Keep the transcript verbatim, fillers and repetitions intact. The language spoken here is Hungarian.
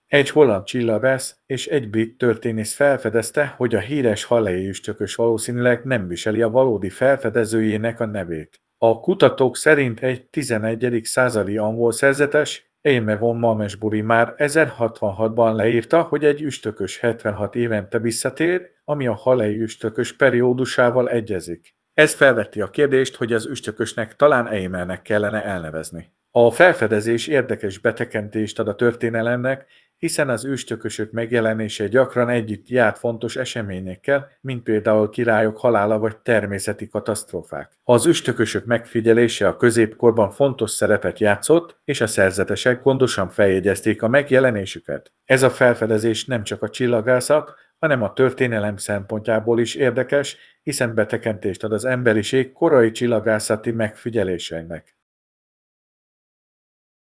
Egy holland csillagász és egy brit történész felfedezte, hogy a híres Halley üstökös valószínűleg nem viseli a valódi felfedezőjének a nevét. A kutatók szerint egy tizenegyedik századi angol szerzetes, Aime von Malmesbury már ezerhatvanhatban leírta, hogy egy üstökös hetvenhat évente visszatér, ami a Halley üstökös periódusával egyezik. Ez felveti a kérdést, hogy az üstökösnek talán Aimernek kellene elnevezni. A felfedezés érdekes betekintést ad a történelemnek, hiszen az őstökösök megjelenése gyakran együtt járt fontos eseményekkel, mint például királyok halála vagy természeti katasztrófák. Az őstökösök megfigyelése a középkorban fontos szerepet játszott, és a szerzetesek gondosan feljegyezték a megjelenésüket. Ez a felfedezés nem csak a csillagászat, hanem a történelem szempontjából is érdekes, hiszen betekintést ad az emberiség korai csillagászati megfigyeléseinek.